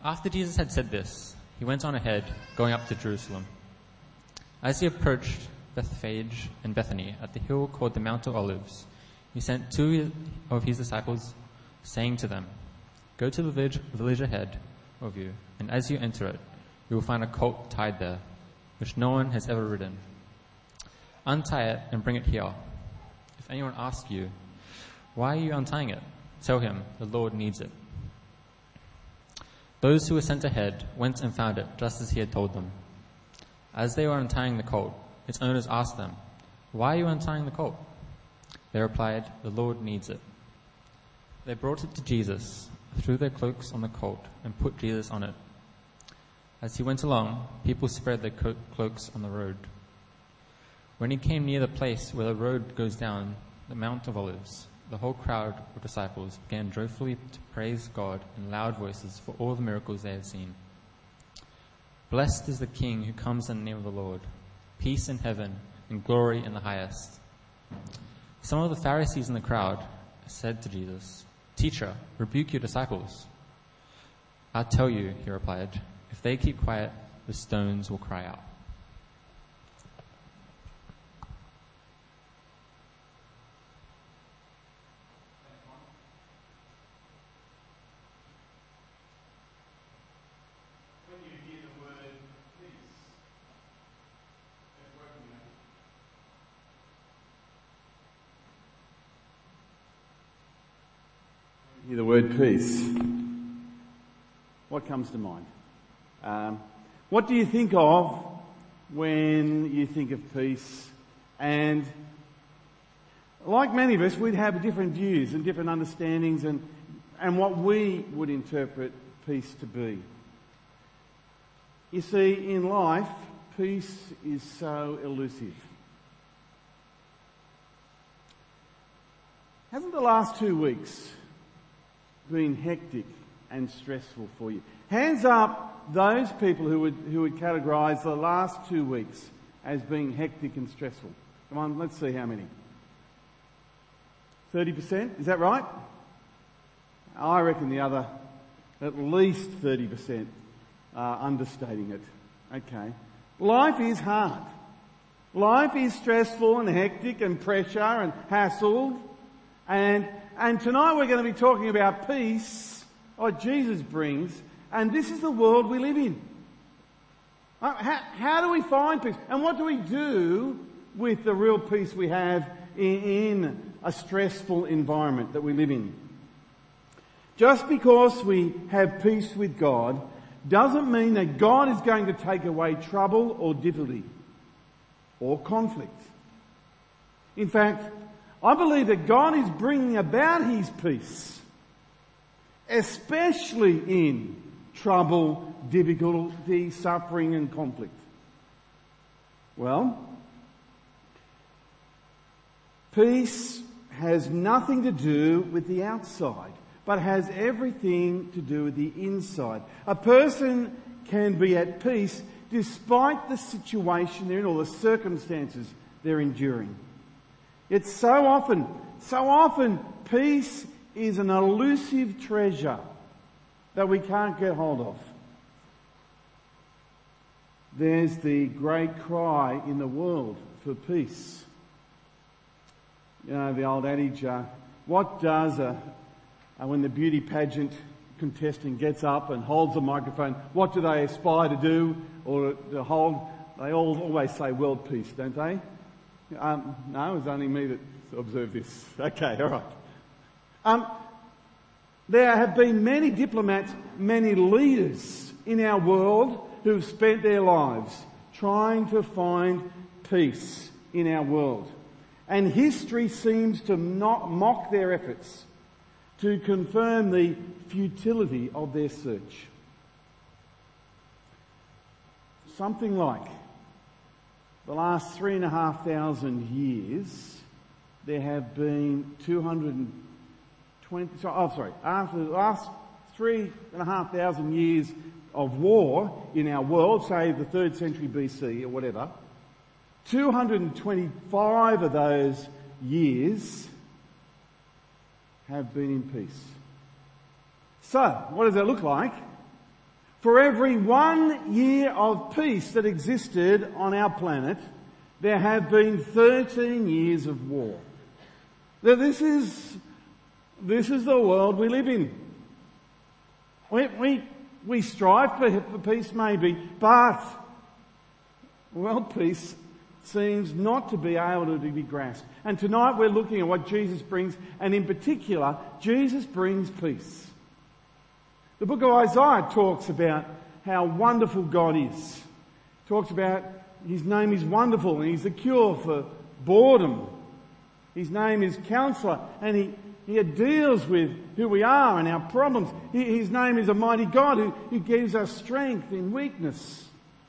After Jesus had said this, he went on ahead, going up to Jerusalem. As he approached Bethphage and Bethany at the hill called the Mount of Olives, he sent two of his disciples, saying to them, "Go to the village ahead of you, and as you enter it, you will find a colt tied there, which no one has ever ridden. Untie it and bring it here. If anyone asks you, 'Why are you untying it?' tell him, 'The Lord needs it.'" Those who were sent ahead went and found it just as he had told them. As they were untying the colt, its owners asked them, "Why are you untying the colt?" They replied, "The Lord needs it." They brought it to Jesus, threw their cloaks on the colt, and put Jesus on it. As he went along, people spread their cloaks on the road. When he came near the place where the road goes down the Mount of Olives, the whole crowd of disciples began joyfully to praise God in loud voices for all the miracles they had seen. "Blessed is the King who comes in the name of the Lord. Peace in heaven and glory in the highest." Some of the Pharisees in the crowd said to Jesus, "Teacher, rebuke your disciples." "I tell you," he replied, "if they keep quiet, the stones will cry out." Hear the word peace. What comes to mind? What do you think of when you think of peace? And like many of us, we'd have different views and different understandings and what we would interpret peace to be. You see, in life, peace is so elusive. Hasn't the last 2 weeks been hectic and stressful for you? Hands up those people who would categorise the last 2 weeks as being hectic and stressful. Come on, let's see how many. 30%, is that right? I reckon the other, at least 30%, are understating it. Okay. Life is hard. Life is stressful and hectic and pressure and hassled. And tonight we're going to be talking about peace, what Jesus brings, and this is the world we live in. How do we find peace? And what do we do with the real peace we have in a stressful environment that we live in? Just because we have peace with God doesn't mean that God is going to take away trouble or difficulty or conflict. In fact, I believe that God is bringing about His peace, especially in trouble, difficulty, suffering and conflict. Well, peace has nothing to do with the outside, but has everything to do with the inside. A person can be at peace despite the situation they're in or the circumstances they're enduring. Yet so often, peace is an elusive treasure that we can't get hold of. There's the great cry in the world for peace. You know, the old adage, what does when the beauty pageant contestant gets up and holds a microphone, what do they aspire to do or to hold? They all always say world peace, don't they? No, it's only me that observed this. Okay, all right. There have been many diplomats, many leaders in our world who've spent their lives trying to find peace in our world. And history seems to not mock their efforts to confirm the futility of their search. Something like the last 3,500 years, there have been after the last 3,500 years of war in our world, say the 3rd century BC or whatever, 225 of those years have been in peace. So, what does that look like? For every 1 year of peace that existed on our planet, there have been 13 years of war. Now, this is the world we live in. We strive for peace maybe, but world peace seems not to be able to be grasped. And tonight we're looking at what Jesus brings, and in particular, Jesus brings peace. The book of Isaiah talks about how wonderful God is. It talks about His name is wonderful and He's the cure for boredom. His name is Counselor, and He deals with who we are and our problems. His name is a mighty God who gives us strength in weakness.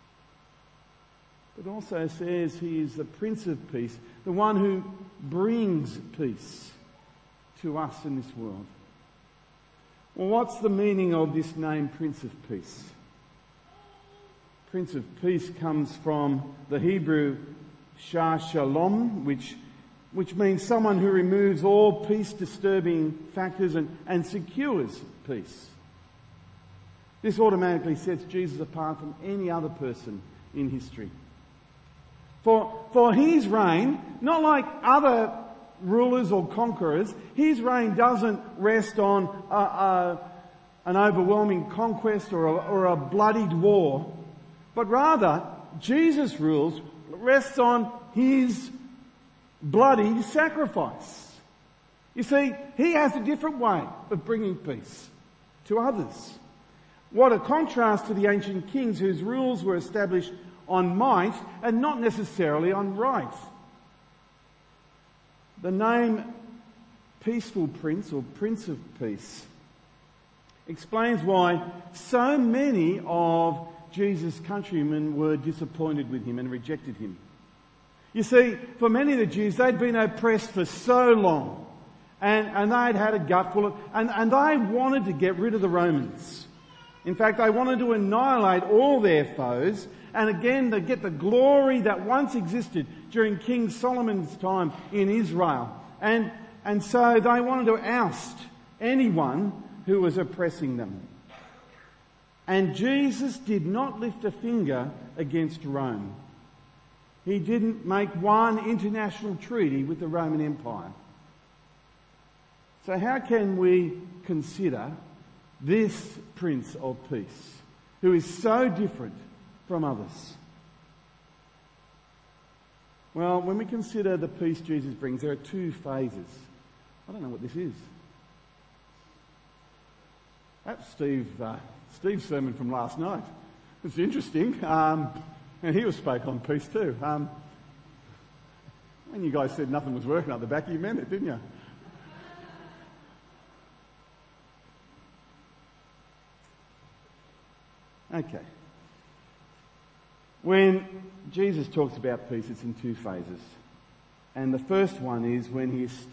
But also says He is the Prince of Peace, the one who brings peace to us in this world. Well, what's the meaning of this name, Prince of Peace? Prince of Peace comes from the Hebrew Shah Shalom, which means someone who removes all peace-disturbing factors and secures peace. This automatically sets Jesus apart from any other person in history. For His reign, not like other rulers or conquerors, His reign doesn't rest on an overwhelming conquest or a bloodied war, but rather Jesus' rules rests on His bloody sacrifice. You see, He has a different way of bringing peace to others. What a contrast to the ancient kings whose rules were established on might and not necessarily on right. The name Peaceful Prince or Prince of Peace explains why so many of Jesus' countrymen were disappointed with Him and rejected Him. You see, for many of the Jews, they'd been oppressed for so long and they'd had a gutful and they wanted to get rid of the Romans. In fact, they wanted to annihilate all their foes and again to get the glory that once existed during King Solomon's time in Israel. And so they wanted to oust anyone who was oppressing them. And Jesus did not lift a finger against Rome. He didn't make one international treaty with the Roman Empire. So how can we consider this Prince of Peace, who is so different from others? Well, when we consider the peace Jesus brings, there are two phases. I don't know what this is. That's Steve's sermon from last night. It's interesting. And he was spoke on peace too. When you guys said nothing was working at the back, you meant it, didn't you? Okay. When Jesus talks about peace, it's in two phases. And the first one is when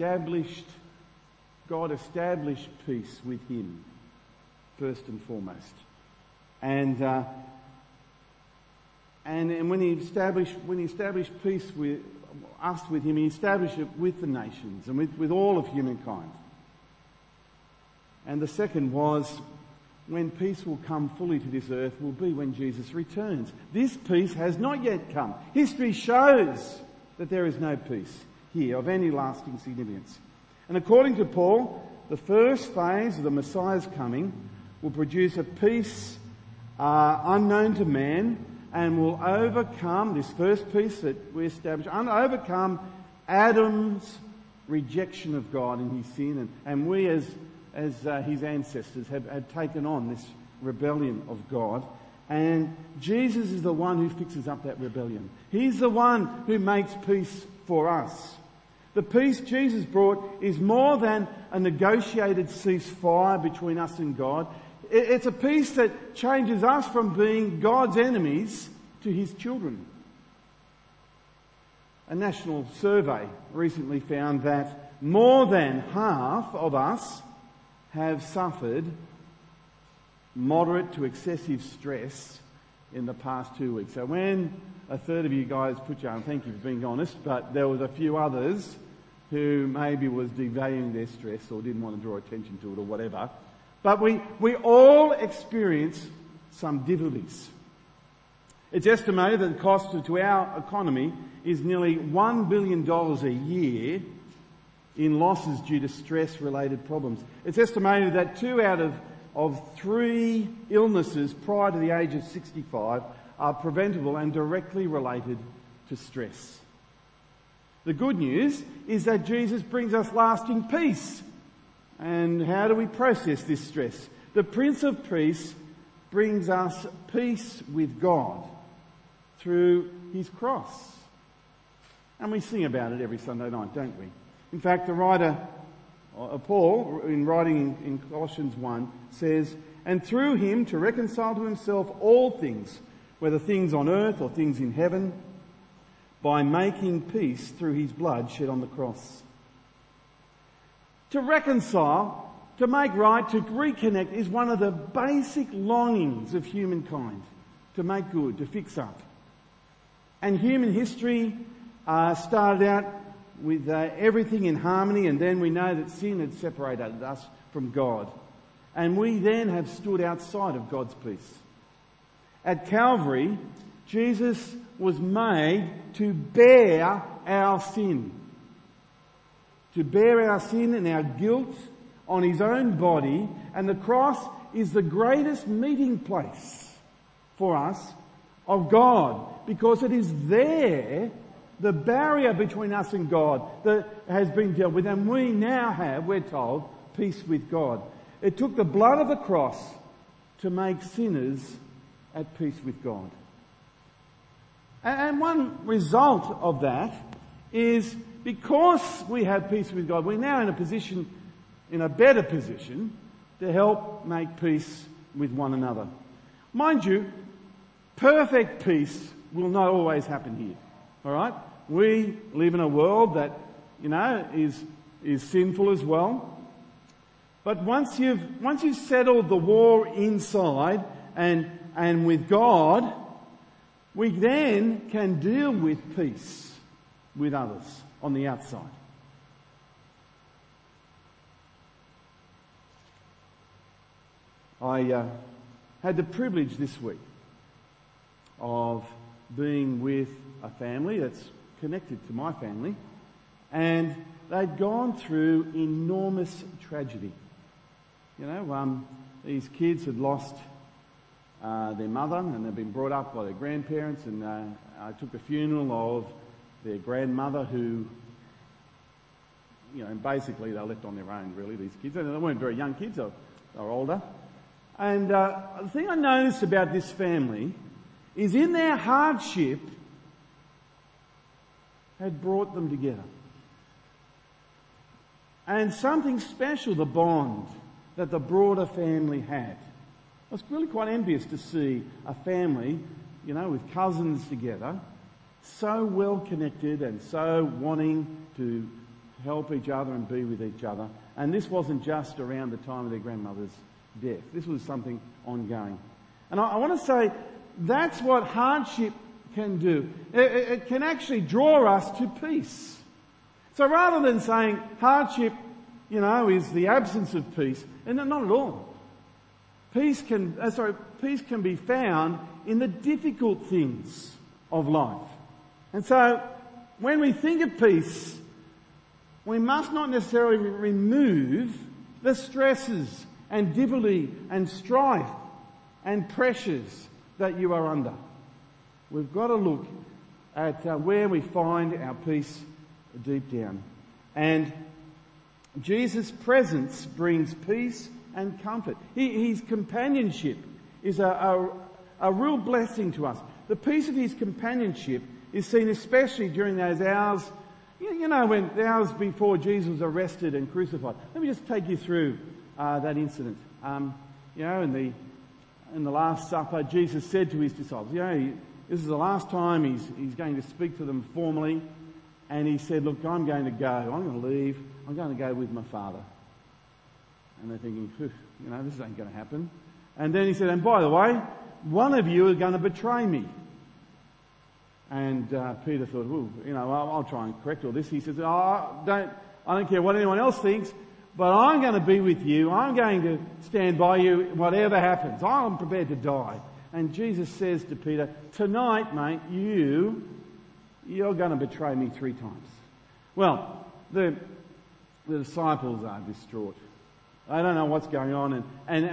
God established peace with Him, first and foremost. And when He established peace with us, with Him, He established it with the nations and with all of humankind. And the second was when peace will come fully to this earth will be when Jesus returns. This peace has not yet come. History shows that there is no peace here of any lasting significance. And according to Paul, the first phase of the Messiah's coming will produce a peace unknown to man and will overcome, this first peace that we establish, overcome Adam's rejection of God in his sin. And we as his ancestors have taken on this rebellion of God. And Jesus is the one who fixes up that rebellion. He's the one who makes peace for us. The peace Jesus brought is more than a negotiated ceasefire between us and God. It's a peace that changes us from being God's enemies to His children. A national survey recently found that more than half of us have suffered moderate to excessive stress in the past 2 weeks. So when a third of you guys put your hand, thank you for being honest, but there was a few others who maybe was devaluing their stress or didn't want to draw attention to it or whatever. But we all experience some difficulties. It's estimated that the cost to our economy is nearly $1 billion a year in losses due to stress-related problems. It's estimated that 2 out of 3 illnesses prior to the age of 65 are preventable and directly related to stress. The good news is that Jesus brings us lasting peace. And how do we process this stress? The Prince of Peace brings us peace with God through his cross. And we sing about it every Sunday night, don't we? In fact, the writer, Paul, in writing in Colossians 1, says, "And through him to reconcile to himself all things, whether things on earth or things in heaven, by making peace through his blood shed on the cross." To reconcile, to make right, to reconnect is one of the basic longings of humankind. To make good, to fix up. And human history started out with everything in harmony, and then we know that sin had separated us from God. And we then have stood outside of God's peace. At Calvary, Jesus was made to bear our sin. To bear our sin and our guilt on his own body, and the cross is the greatest meeting place for us of God, because it is there, the barrier between us and God that has been dealt with, and we now have, we're told, peace with God. It took the blood of the cross to make sinners at peace with God. And one result of that is, because we have peace with God, we're now in a better position to help make peace with one another. Mind you, perfect peace will not always happen here. All right? We live in a world that, is sinful as well. But once you've settled the war inside and with God, we then can deal with peace with others on the outside. I had the privilege this week of being with a family that's connected to my family, and they'd gone through enormous tragedy. These kids had lost their mother, and they'd been brought up by their grandparents, and I took the funeral of their grandmother who, basically they were left on their own, really, these kids. And they weren't very young kids, they were older. And the thing I noticed about this family is, in their hardship, had brought them together. And something special, the bond that the broader family had. I was really quite envious to see a family, with cousins together, so well connected and so wanting to help each other and be with each other. And this wasn't just around the time of their grandmother's death. This was something ongoing. And I want to say, that's what hardship can do. It can actually draw us to peace. So rather than saying hardship, is the absence of peace, and not at all. Peace can be found in the difficult things of life. And so, when we think of peace, we must not necessarily remove the stresses and difficulty and strife and pressures that you are under. We've got to look at where we find our peace deep down. And Jesus' presence brings peace and comfort. His companionship is a real blessing to us. The peace of his companionship is seen especially during those hours, when the hours before Jesus was arrested and crucified. Let me just take you through that incident. In the Last Supper, Jesus said to his disciples, this is the last time he's going to speak to them formally. And he said, look, I'm going to go. I'm going to leave. I'm going to go with my Father. And they're thinking, this ain't going to happen. And then he said, and by the way, one of you is going to betray me. And Peter thought, I'll try and correct all this. He says, I don't care what anyone else thinks. but I'm going to be with you. I'm going to stand by you whatever happens. I'm prepared to die. And Jesus says to Peter, tonight, mate, you're going to betray me 3 times. Well, the disciples are distraught. They don't know what's going on,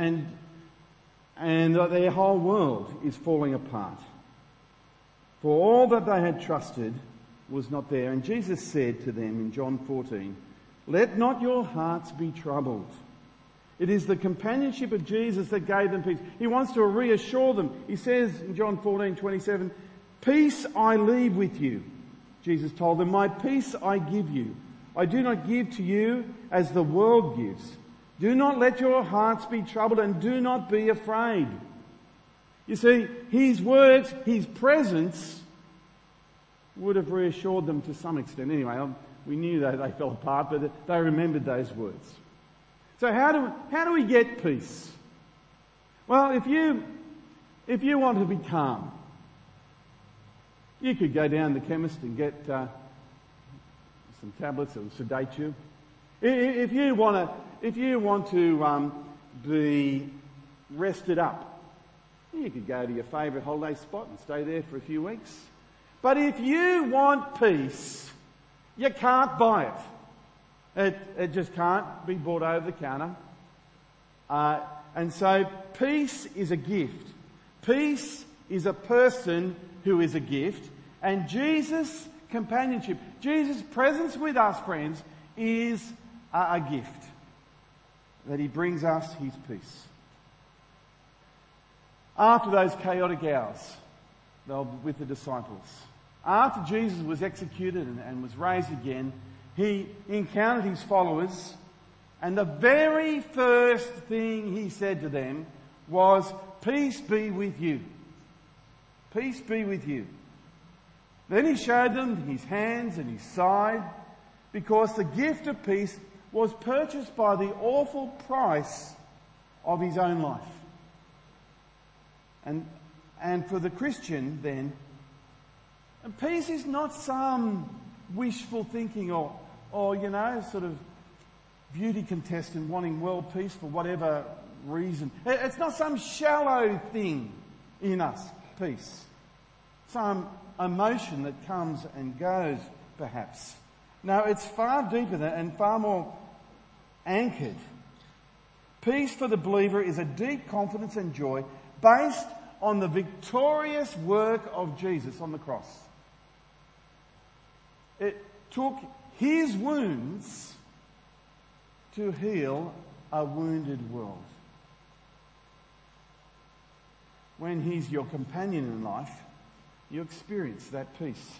and their whole world is falling apart. For all that they had trusted was not there. And Jesus said to them in John 14, let not your hearts be troubled. It is the companionship of Jesus that gave them peace. He wants to reassure them. He says in John 14:27, peace I leave with you. Jesus told them, my peace I give you. I do not give to you as the world gives. Do not let your hearts be troubled and do not be afraid. You see, his words, his presence would have reassured them to some extent. Anyway, we knew that they fell apart, but they remembered those words. So how do we get peace? Well, if you want to be calm, you could go down to the chemist and get some tablets that will sedate you. If you want to be rested up, you could go to your favourite holiday spot and stay there for a few weeks. But if you want peace, you can't buy it. It just can't be bought over the counter. And so peace is a gift. Peace is a person who is a gift. And Jesus' companionship, Jesus' presence with us, friends, is a gift. That he brings us his peace. After those chaotic hours, they were with the disciples. After Jesus was executed and was raised again, he encountered his followers, and the very first thing he said to them was, peace be with you. Peace be with you. Then he showed them his hands and his side, because the gift of peace was purchased by the awful price of his own life. And for the Christian, then, peace is not some wishful thinking or sort of beauty contestant wanting world peace for whatever reason. It's not some shallow thing in us, peace. Some emotion that comes and goes, perhaps. No, it's far deeper and far more anchored. Peace for the believer is a deep confidence and joy based on the victorious work of Jesus on the cross. It took his wounds to heal a wounded world. When he's your companion in life, you experience that peace.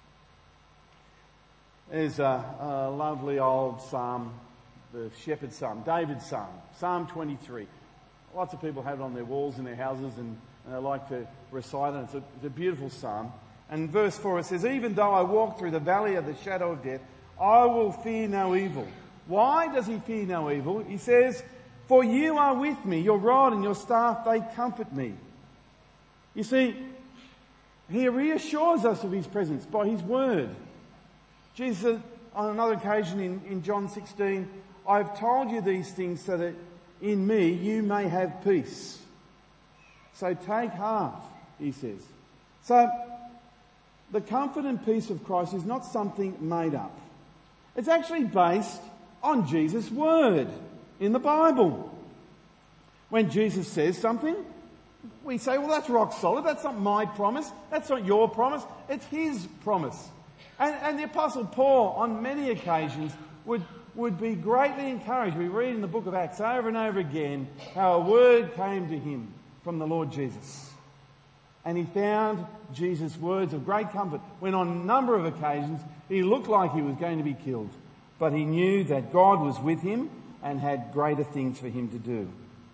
There's a lovely old psalm, the Shepherd's Psalm, David's Psalm, Psalm 23. Lots of people have it on their walls in their houses and they like to recite it. It's a beautiful psalm. And verse 4 it says, even though I walk through the valley of the shadow of death, I will fear no evil. Why does he fear no evil? He says, for you are with me, your rod and your staff, they comfort me. You see, he reassures us of his presence by his word. Jesus said on another occasion in John 16, I've told you these things so that in me you may have peace. So take heart, he says. So the comfort and peace of Christ is not something made up. It's actually based on Jesus' word in the Bible. When Jesus says something, we say, well, that's rock solid. That's not my promise. That's not your promise. It's his promise. And the Apostle Paul, on many occasions, would be greatly encouraged. We read in the book of Acts over and over again how a word came to him from the Lord Jesus. And he found Jesus' words of great comfort when on a number of occasions he looked like he was going to be killed. But he knew that God was with him and had greater things for him to do.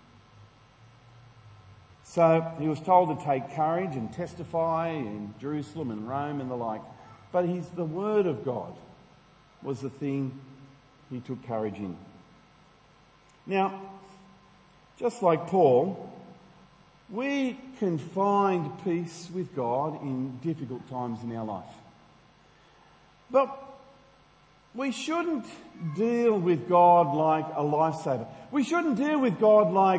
So he was told to take courage and testify in Jerusalem and Rome and the like. But the word of God was the thing he took courage in. Now, just like Paul, we can find peace with God in difficult times in our life. But we shouldn't deal with God like a lifesaver. We shouldn't deal with God like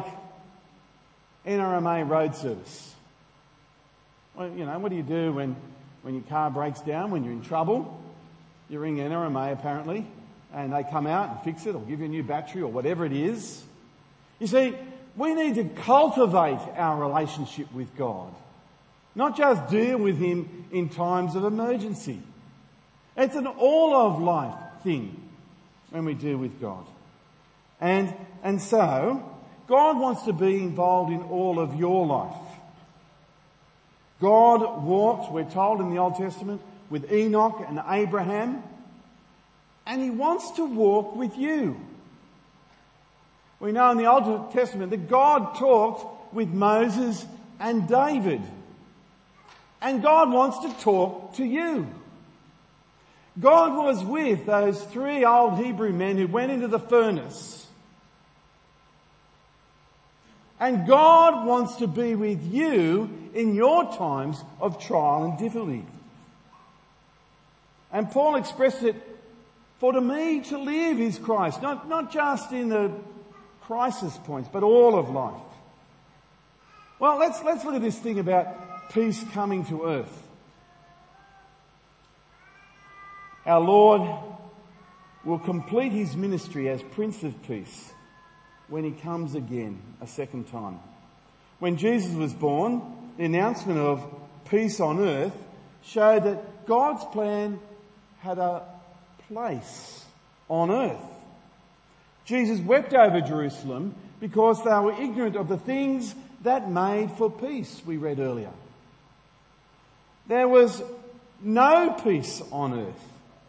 NRMA road service. Well, what do you do when your car breaks down, when you're in trouble? You ring NRMA apparently, and they come out and fix it or give you a new battery or whatever it is. You see, we need to cultivate our relationship with God, not just deal with Him in times of emergency. It's an all-of-life thing when we deal with God. And so, God wants to be involved in all of your life. God walked, we're told in the Old Testament, with Enoch and Abraham, and He wants to walk with you. We know in the Old Testament that God talked with Moses and David. And God wants to talk to you. God was with those 3 old Hebrew men who went into the furnace. And God wants to be with you in your times of trial and difficulty. And Paul expressed it, for to me to live is Christ. Not just in the crisis points, but all of life. Well, let's look at this thing about peace coming to earth. Our Lord will complete His ministry as Prince of Peace when He comes again a second time. When Jesus was born, the announcement of peace on earth showed that God's plan had a place on earth. Jesus wept over Jerusalem because they were ignorant of the things that made for peace, we read earlier. There was no peace on earth,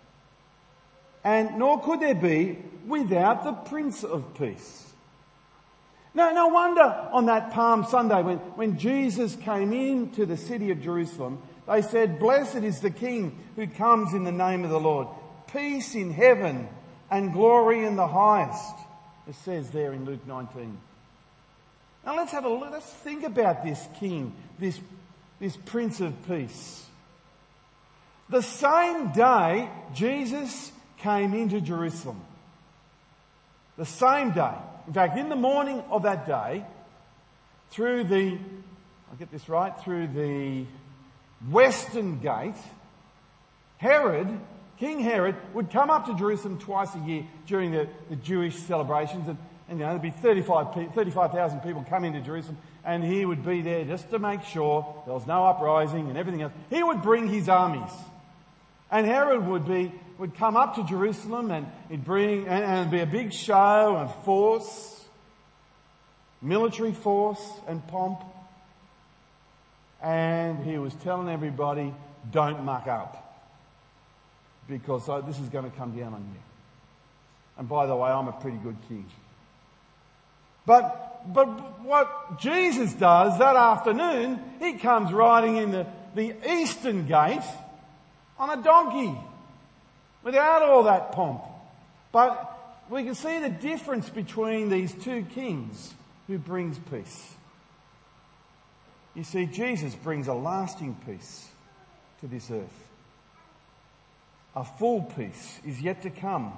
and nor could there be without the Prince of Peace. No wonder on that Palm Sunday when Jesus came into the city of Jerusalem, they said, "Blessed is the King who comes in the name of the Lord. Peace in heaven and glory in the highest," it says there in Luke 19. Now let's think about this King, this Prince of Peace. The same day Jesus came into Jerusalem. The same day. In fact, in the morning of that day, through the western gate, King Herod would come up to Jerusalem twice a year during the Jewish celebrations, and there'd be 35,000 people come into Jerusalem, and he would be there just to make sure there was no uprising and everything else. He would bring his armies, and Herod would come up to Jerusalem, and he'd it'd be a big show and force, military force and pomp, and he was telling everybody, "Don't muck up, because this is going to come down on you. And by the way, I'm a pretty good king." But what Jesus does that afternoon, He comes riding in the eastern gate on a donkey, without all that pomp. But we can see the difference between these two kings who brings peace. You see, Jesus brings a lasting peace to this earth. A full peace is yet to come.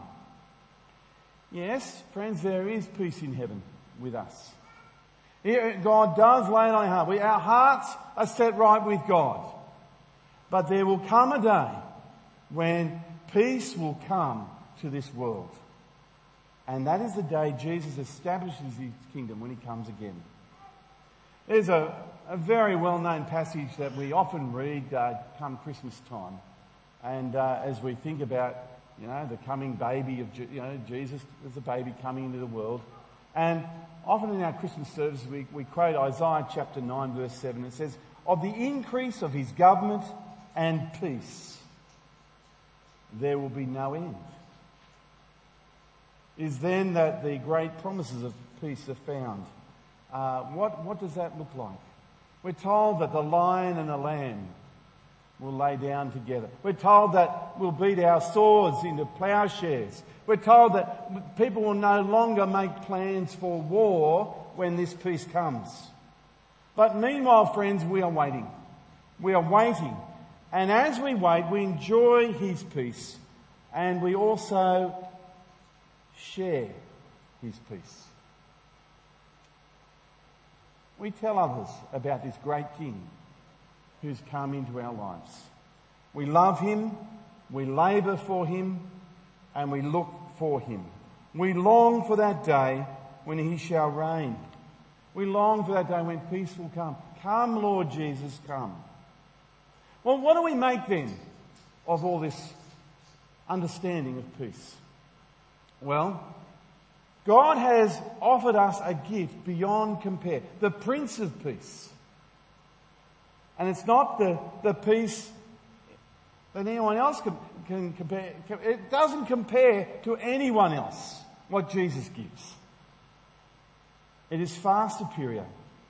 Yes, friends, there is peace in heaven with us. God does lay it on our heart. Our hearts are set right with God. But there will come a day when peace will come to this world. And that is the day Jesus establishes His kingdom, when He comes again. There's a very well-known passage that we often read come Christmas time. And as we think about, the coming baby of Jesus, there's a baby coming into the world. And often in our Christmas service we quote Isaiah chapter 9 verse 7. It says, "Of the increase of His government and peace, there will be no end." Is then that the great promises of peace are found. What does that look like? We're told that the lion and the lamb will lay down together. We're told that we'll beat our swords into plowshares. We're told that people will no longer make plans for war when this peace comes. But meanwhile, friends, we are waiting. We are waiting. And as we wait, we enjoy His peace and we also share his peace. We tell others about this great King who's come into our lives. We love him, we labour for him, and we look for him. We long for that day when he shall reign. We long for that day when peace will come. Come, Lord Jesus, come. Well, what do we make then of all this understanding of peace? Well, God has offered us a gift beyond compare, the Prince of Peace. And it's not the peace that anyone else can compare. It doesn't compare to anyone else what Jesus gives. It is far superior.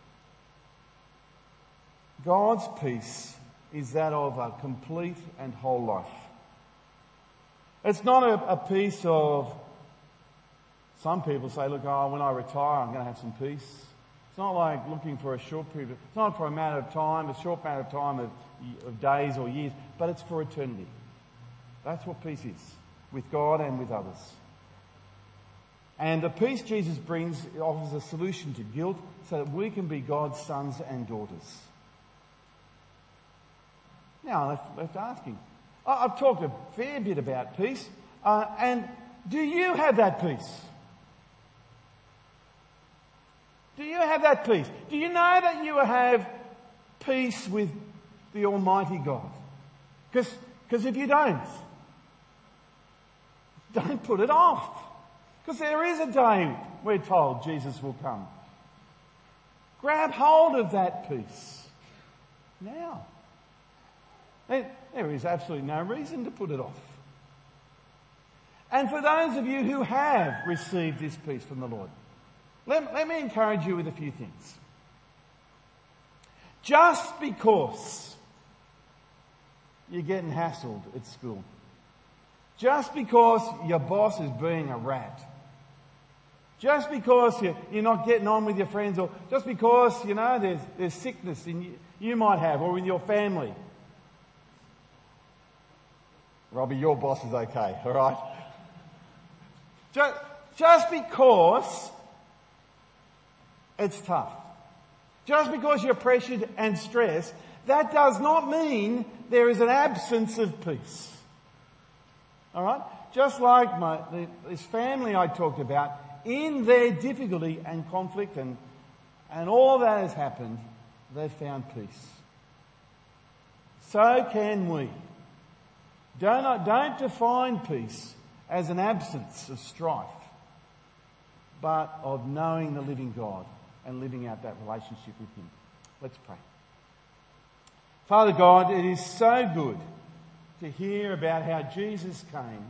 God's peace is that of a complete and whole life. It's not a peace of, some people say, look, when I retire, I'm going to have some peace. It's not like looking for a short period. It's not for a matter of time, a short matter of time of days or years, but it's for eternity. That's what peace is, with God and with others. And the peace Jesus brings offers a solution to guilt so that we can be God's sons and daughters. Now, let's ask him. I've talked a fair bit about peace, and do you have that peace? Do you have that peace? Do you know that you have peace with the Almighty God? Because if you don't put it off. Because there is a day, we're told, Jesus will come. Grab hold of that peace now. There is absolutely no reason to put it off. And for those of you who have received this peace from the Lord, let me encourage you with a few things. Just because you're getting hassled at school, just because your boss is being a rat, just because you're not getting on with your friends, or just because, there's sickness you might have, or in your family. Robbie, your boss is okay, all right? Just because it's tough, just because you're pressured and stressed, that does not mean there is an absence of peace. All right? Just like this family I talked about, in their difficulty and conflict and all that has happened, they've found peace. So can we. Don't define peace as an absence of strife, but of knowing the living God and living out that relationship with him. Let's pray. Father God, it is so good to hear about how Jesus came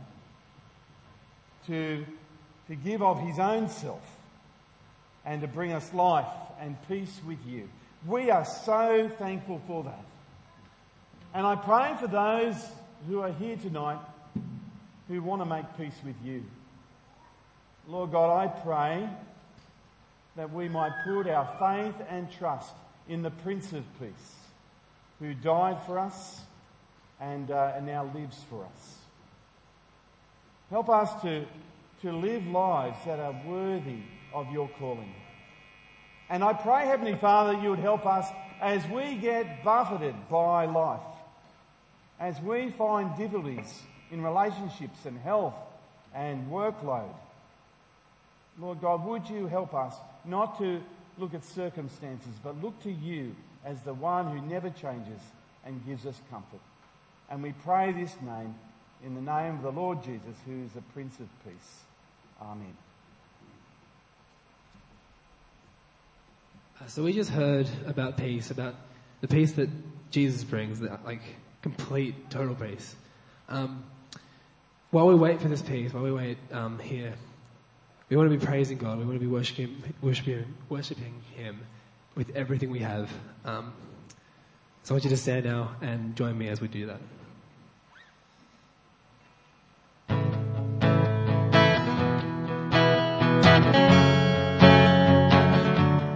to give of his own self and to bring us life and peace with you. We are so thankful for that. And I pray for those who are here tonight who want to make peace with you. Lord God, I pray that we might put our faith and trust in the Prince of Peace, who died for us and now lives for us. Help us to live lives that are worthy of your calling. And I pray, Heavenly Father, you would help us as we get buffeted by life, as we find difficulties in relationships and health and workload. Lord God, would you help us not to look at circumstances, but look to you as the one who never changes and gives us comfort. And we pray this name in the name of the Lord Jesus, who is the Prince of Peace. Amen. So we just heard about peace, about the peace that Jesus brings, that complete, total peace. While we wait for this peace, while we wait here, we want to be praising God. We want to be worshiping him with everything we have. So I want you to stand now and join me as we do that.